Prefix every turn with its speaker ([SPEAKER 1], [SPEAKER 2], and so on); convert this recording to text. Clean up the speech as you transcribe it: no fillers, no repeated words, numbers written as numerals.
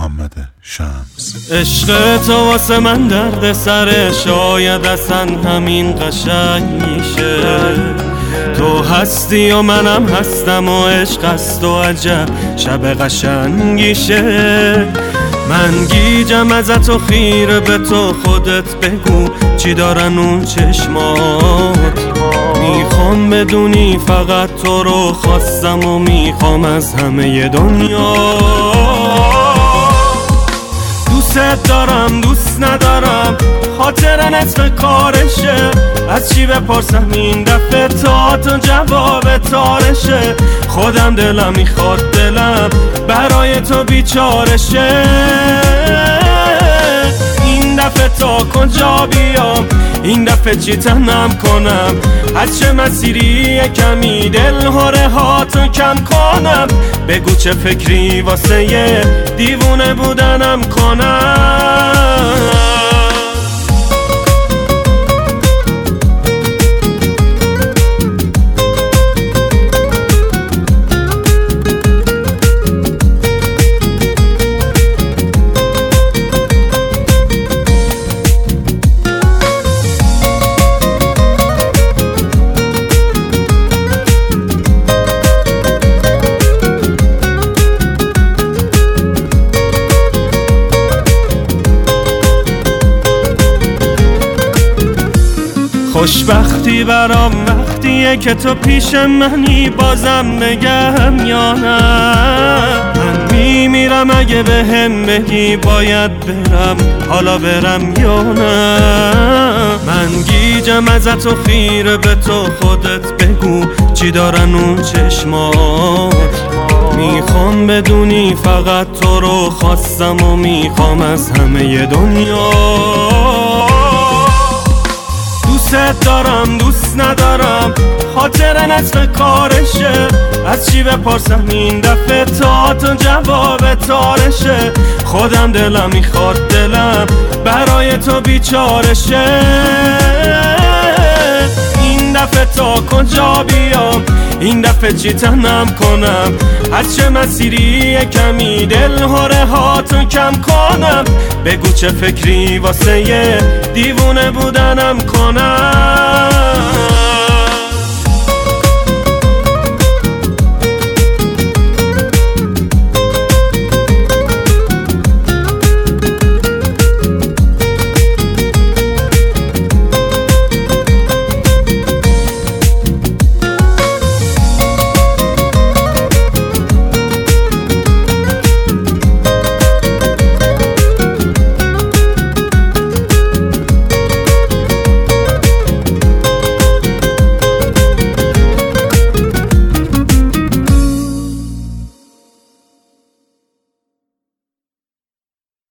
[SPEAKER 1] محمد شمس.
[SPEAKER 2] عشق تو واسه من درد سره، شاید اصلا همین قشنگیشه. تو هستی و منم هستم و عشق است و عجب شب قشنگیشه. من گیجم ازت و خیره به تو، خودت بگو چی دارن اون چشمات. میخوام بدونی فقط تو رو خواستم و میخوام از همه دنیا. دوست دارم دوست ندارم، خاطر نصف کارشه. از چی بپرسم این دفعه تا تو جواب تارشه. خودم دلم میخواد دلم برای تو بیچارشه. این دفعه تا کجا بیام، این دفعه چی تنم کنم، از چه مسیری کمی دل هره هاتو کم کنم. بگو چه فکری واسه یه دیوونه بودنم کنم. خوشبختی برام وقتیه که تو پیش منی، بازم بگم یا نه. من میمیرم اگه بهم بگی باید برم، حالا برم یا نه. من گیجم ازت و خیره به تو، خودت بگو چی دارن اون چشمات. میخوام بدونی فقط تو رو خواستم و میخوام از همه دنیا. دوست دارم دوست ندارم، خاطر نصف کارشه. از چی بپرسم این دفعه تا تو جواب تارشه. خودم دلم میخواد دلم برای تو بیچارشه. این دفعه تا کجا بیام، این دفعه چی تنم کنم، از چه مسیری کمی دل هره هاتو کم کنم. بگو چه فکری واسه یه دیوونه بودنم کنم.